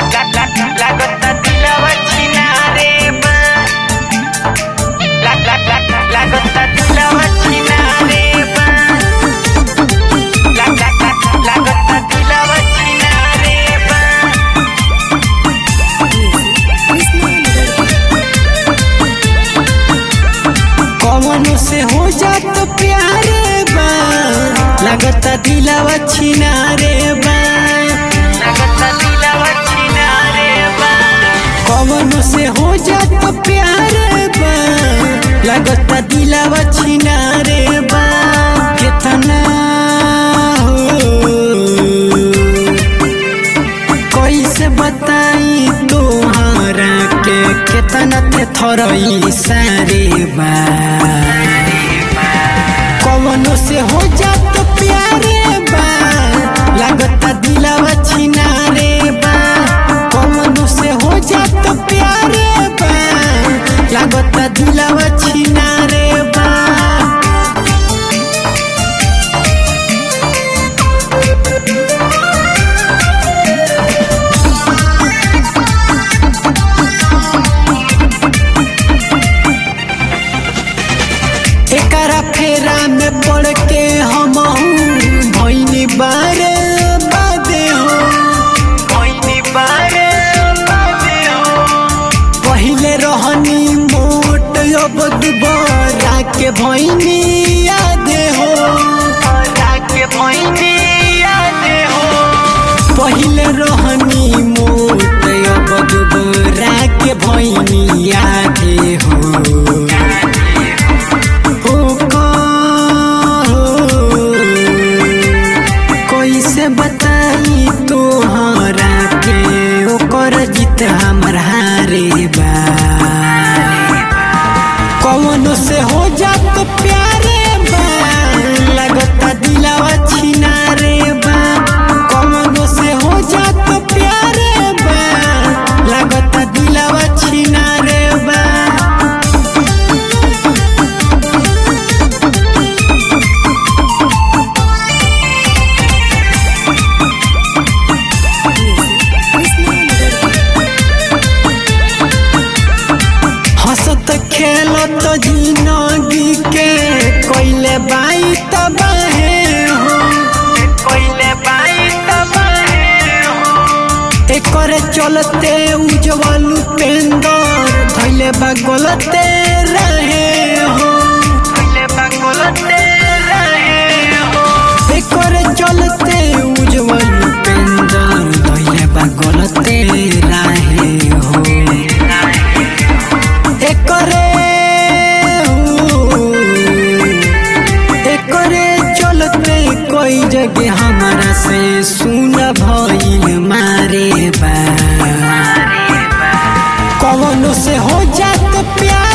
लागता दिलवा छीना रे बा लागता दिलवा छीना रे बा लागता दिलवा छीना रे बा कौनो से हो जात प्यारे बा लागता दिलवा छीना रे बा लागता दिलवा छीना रे बा कौनो से हो जात प्यारे बा लागता दिलवा छीना रे बा कितना कैसे बताई तोहरा के कितना ते थरई सारे बा कौनो से हो जात प्यारे बा लागता दिलवा छीना रे बा कौनो से हो जात प्यारे बा लागता दिलवा छीना रे बा एकरा फेरा में पड़ के हम भइनी बारे बादे हो भइनी बारे बादे हो पहिले रहनी मोट अब दुबारा के भइनी यादे हो के भइनी यादे हो पहिले रहनी मोट अब दुबारा के भइनी यादे हो कैसे बताई तोहरा के ओकर जीत हमर हारे बा कौनो से हो जात प्यारे बा लागता दिलवा छीना रे बा कौनो से हो जात प्यारे बा लागता दिलवा छीना रे बा हंसत खेलत जिंदगी के कोइले बाई तबाहे हो कोइले बाई तबाहे हो एकर चलते उज्जवल उपेंद्र धइले बा गलते रहे हो धइले बा गलते रहे हो एकर चलते उज्जवल उपेंद्र धइले बा गलते रहे हो एकरे चलते कोई जगह हमारा से सुन भइल मारे बा कौनो से हो जात प्यार।